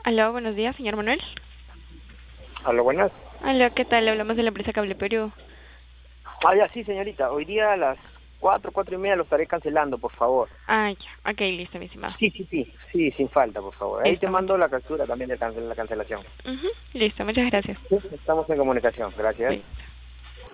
Aló, buenos días, señor Manuel. Hola, buenas. Aló, ¿qué tal? Hablamos de la empresa Cable Perú. Ya, sí, señorita. Hoy día a las 4, 4:30 lo estaré cancelando, por favor. Ah, ya. Ok, listo, mi estimado. Sí, sí, sí. Sí, sin falta, por favor. Ahí te Listo, mando la captura también de la cancelación. listo, muchas gracias. Sí, estamos en comunicación. Gracias. Listo.